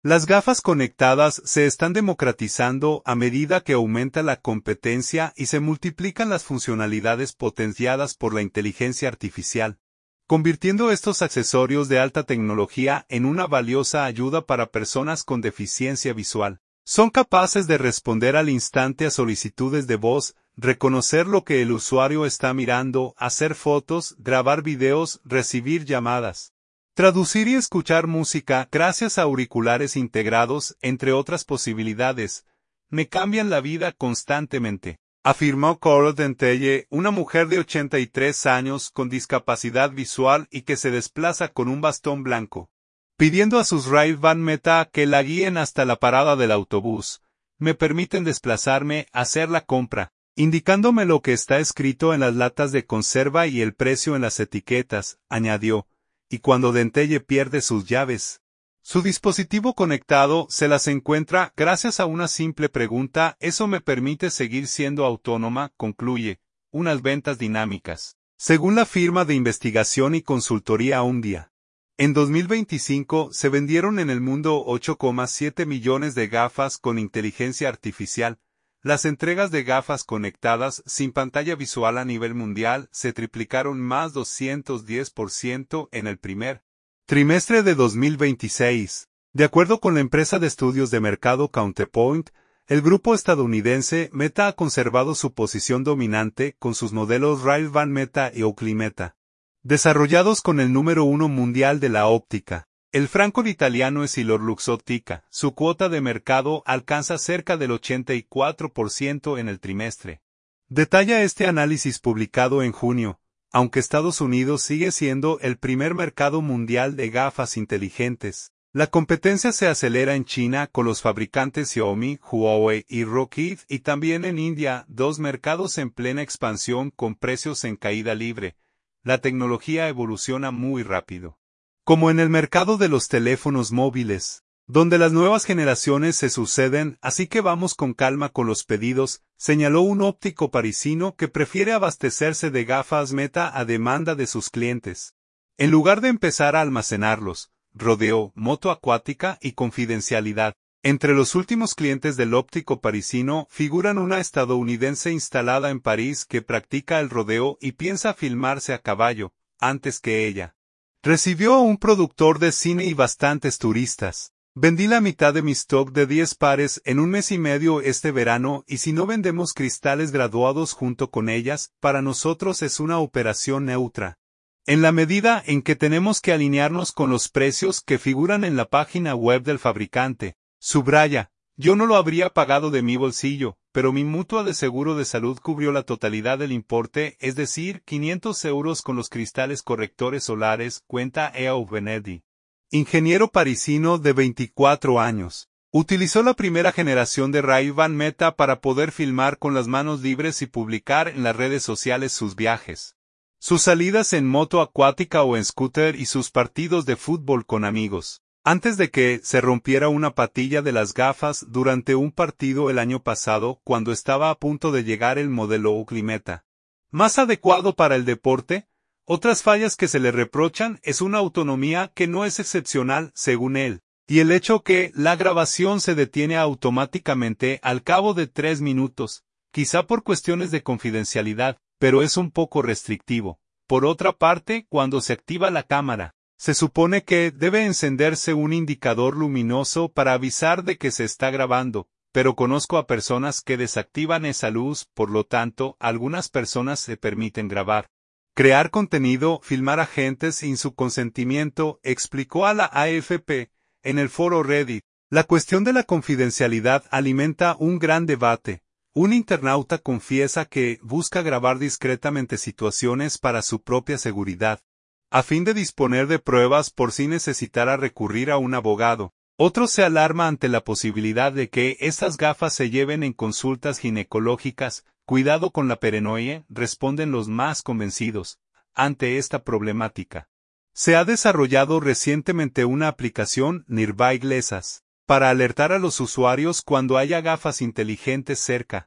Las gafas conectadas se están democratizando a medida que aumenta la competencia y se multiplican las funcionalidades potenciadas por la inteligencia artificial, convirtiendo estos accesorios de alta tecnología en una valiosa ayuda para personas con deficiencia visual. Son capaces de responder al instante a solicitudes de voz, reconocer lo que el usuario está mirando, hacer fotos, grabar videos, recibir llamadas, traducir y escuchar música gracias a auriculares integrados, entre otras posibilidades. Me cambian la vida constantemente, afirmó Coral Dentelle, una mujer de 83 años con discapacidad visual y que se desplaza con un bastón blanco, pidiendo a sus Ray-Ban Meta que la guíen hasta la parada del autobús. Me permiten desplazarme, hacer la compra, indicándome lo que está escrito en las latas de conserva y el precio en las etiquetas, añadió. Y cuando Dentelle pierde sus llaves, su dispositivo conectado se las encuentra gracias a una simple pregunta. Eso me permite seguir siendo autónoma, concluye. Unas ventas dinámicas, según la firma de investigación y consultoría Omdia. En 2025 se vendieron en el mundo 8,7 millones de gafas con inteligencia artificial. Las entregas de gafas conectadas sin pantalla visual a nivel mundial se triplicaron más 210% en el primer trimestre de 2026. De acuerdo con la empresa de estudios de mercado Counterpoint, el grupo estadounidense Meta ha conservado su posición dominante con sus modelos Ray-Ban Meta y Oakley Meta, desarrollados con el número 1 mundial de la óptica. El franco italiano EssilorLuxottica, su cuota de mercado alcanza cerca del 84% en el trimestre. Detalla este análisis publicado en junio, aunque Estados Unidos sigue siendo el primer mercado mundial de gafas inteligentes. La competencia se acelera en China con los fabricantes Xiaomi, Huawei y Rockheed y también en India, dos mercados en plena expansión con precios en caída libre. La tecnología evoluciona muy rápido. Como en el mercado de los teléfonos móviles, donde las nuevas generaciones se suceden, así que vamos con calma con los pedidos, señaló un óptico parisino que prefiere abastecerse de gafas Meta a demanda de sus clientes, en lugar de empezar a almacenarlos. Rodeo, moto acuática y confidencialidad. Entre los últimos clientes del óptico parisino figuran una estadounidense instalada en París que practica el rodeo y piensa filmarse a caballo, antes que ella. Recibió a un productor de cine y bastantes turistas. Vendí la mitad de mi stock de 10 pares en un mes y medio este verano y si no vendemos cristales graduados junto con ellas, para nosotros es una operación neutra. En la medida en que tenemos que alinearnos con los precios que figuran en la página web del fabricante, subraya, yo no lo habría pagado de mi bolsillo, pero mi mutua de seguro de salud cubrió la totalidad del importe, es decir, 500 euros con los cristales correctores solares, cuenta Eo Benedi. Ingeniero parisino de 24 años. Utilizó la primera generación de Ray-Ban Meta para poder filmar con las manos libres y publicar en las redes sociales sus viajes, sus salidas en moto acuática o en scooter y sus partidos de fútbol con amigos. Antes de que se rompiera una patilla de las gafas durante un partido el año pasado cuando estaba a punto de llegar el modelo Oakley Meta, más adecuado para el deporte. Otras fallas que se le reprochan es una autonomía que no es excepcional según él, y el hecho que la grabación se detiene automáticamente al cabo de 3 minutos, quizá por cuestiones de confidencialidad, pero es un poco restrictivo. Por otra parte, cuando se activa la cámara, se supone que debe encenderse un indicador luminoso para avisar de que se está grabando, pero conozco a personas que desactivan esa luz, por lo tanto, algunas personas se permiten grabar, crear contenido, filmar a gente sin su consentimiento, explicó a la AFP, en el foro Reddit. La cuestión de la confidencialidad alimenta un gran debate. Un internauta confiesa que busca grabar discretamente situaciones para su propia seguridad, a fin de disponer de pruebas por si necesitara recurrir a un abogado. Otro se alarma ante la posibilidad de que estas gafas se lleven en consultas ginecológicas. Cuidado con la paranoia, responden los más convencidos, ante esta problemática. Se ha desarrollado recientemente una aplicación, Nearby Glasses, para alertar a los usuarios cuando haya gafas inteligentes cerca.